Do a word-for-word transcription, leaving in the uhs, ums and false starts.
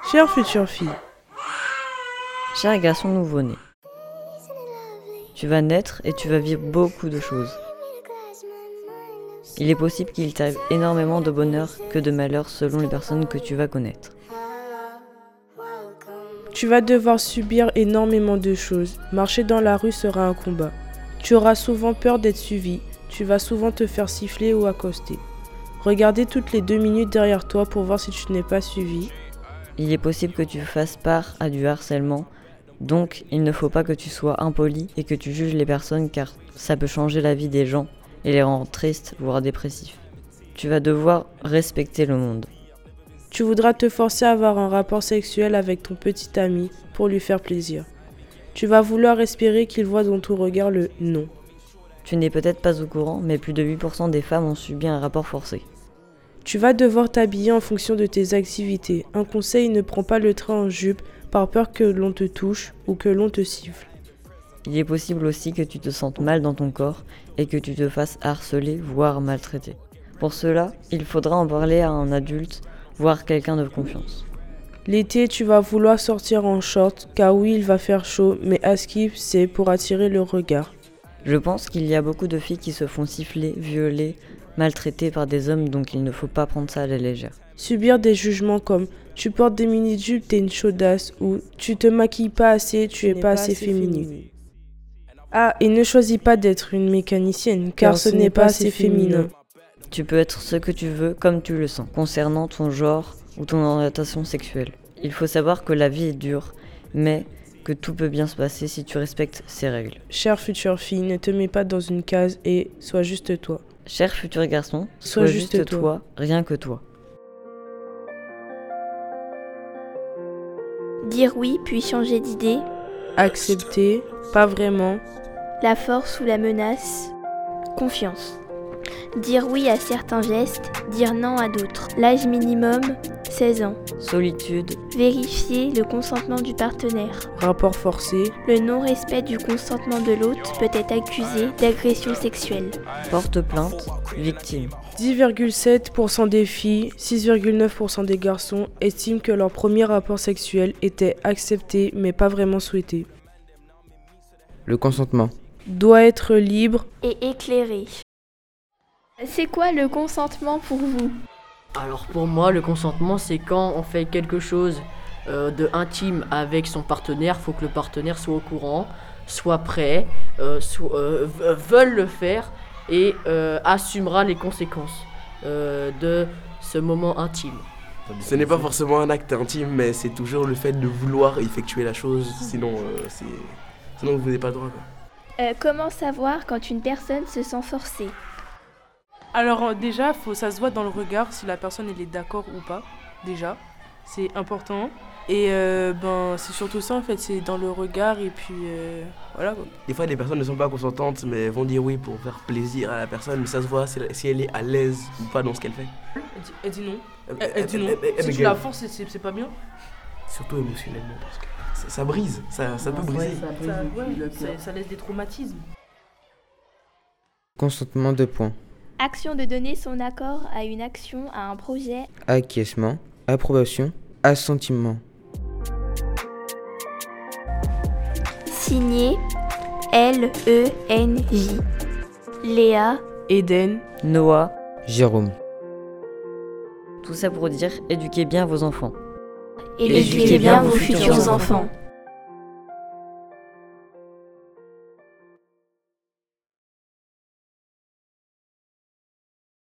Chère future fille, Cher garçon nouveau-né, tu vas naître et tu vas vivre beaucoup de choses. Il est possible qu'il t'arrive énormément de bonheur que de malheur selon les personnes que tu vas connaître. tu vas devoir subir énormément de choses. Marcher dans la rue sera un combat. Tu auras souvent peur d'être suivi. Tu vas souvent te faire siffler ou accoster. Regardez toutes les deux minutes derrière toi pour voir si tu n'es pas suivi. Il est possible que tu fasses part à du harcèlement, donc il ne faut pas que tu sois impoli et que tu juges les personnes car ça peut changer la vie des gens et les rendre tristes, voire dépressifs. Tu vas devoir respecter le monde. Tu voudras te forcer à avoir un rapport sexuel avec ton petit ami pour lui faire plaisir. Tu vas vouloir espérer qu'il voit dans ton regard le « non ». Tu n'es peut-être pas au courant, mais plus de huit pour cent des femmes ont subi un rapport forcé. Tu vas devoir t'habiller en fonction de tes activités. Un conseil, ne prends pas le train en jupe par peur que l'on te touche ou que l'on te siffle. Il est possible aussi que tu te sentes mal dans ton corps et que tu te fasses harceler, voire maltraiter. Pour cela, il faudra en parler à un adulte, voire quelqu'un de confiance. L'été, tu vas vouloir sortir en short, car oui, il va faire chaud, mais à ski, c'est pour attirer le regard. Je pense qu'il y a beaucoup de filles qui se font siffler, violer, maltraiter par des hommes, donc il ne faut pas prendre ça à la légère. Subir des jugements comme « tu portes des mini-jupes, t'es une chaudasse » ou « tu te maquilles pas assez, tu es pas assez féminine ». Ah, et ne choisis pas d'être une mécanicienne, car ce n'est pas assez féminin. Tu peux être ce que tu veux, comme tu le sens, concernant ton genre ou ton orientation sexuelle. Il faut savoir que la vie est dure, mais que tout peut bien se passer si tu respectes ces règles. Chère future fille, ne te mets pas dans une case et sois juste toi. Cher futur garçon, Sois sois juste juste toi. toi, rien que toi. Dire oui puis changer d'idée, Accepter, pas vraiment. la force ou la menace, confiance. Dire oui à certains gestes, dire non à d'autres. L'âge minimum, seize ans. Solitude, Vérifier le consentement du partenaire. Rapport forcé, Le non-respect du consentement de l'autre peut être accusé d'agression sexuelle. porte-plainte, victime. dix virgule sept pour cent des filles, six virgule neuf pour cent des garçons estiment que leur premier rapport sexuel était accepté mais pas vraiment souhaité. Le consentement. Doit être libre, Et éclairé. C'est quoi le consentement pour vous ? Alors pour moi, le consentement, c'est quand on fait quelque chose euh, de intime avec son partenaire, faut que le partenaire soit au courant, soit prêt, euh, soit, euh, ve- veuille le faire et euh, assumera les conséquences euh, de ce moment intime. Ce n'est pas forcément un acte intime, mais c'est toujours le fait de vouloir effectuer la chose, sinon, euh, c'est... sinon vous n'avez pas le droit. Quoi. Euh, Comment savoir quand une personne se sent forcée ? Alors euh, déjà, faut, ça se voit dans le regard si la personne elle est d'accord ou pas. Déjà, c'est important. Et euh, ben c'est surtout ça en fait, c'est dans le regard et puis euh, voilà quoi. Des fois, les personnes ne sont pas consentantes, mais vont dire oui pour faire plaisir à la personne, mais ça se voit si si elle est à l'aise ou pas dans ce qu'elle fait. Elle dit, elle dit non. Elle- Elle, elle dit non. elle- elle- Si elle- tu la forces, c'est, c'est, c'est pas bien. Surtout émotionnellement, parce que ça, ça brise, ça, ça peut briser. Ça, ouais, ça, ça laisse des traumatismes. Consentement de points. Action de donner son accord à une action, à un projet. Acquiescement. Approbation. Assentiment. Signé L E N J. Léa. Eden, Noah, Jérôme. tout ça pour dire éduquez bien vos enfants. Éduquez bien vos futurs enfants.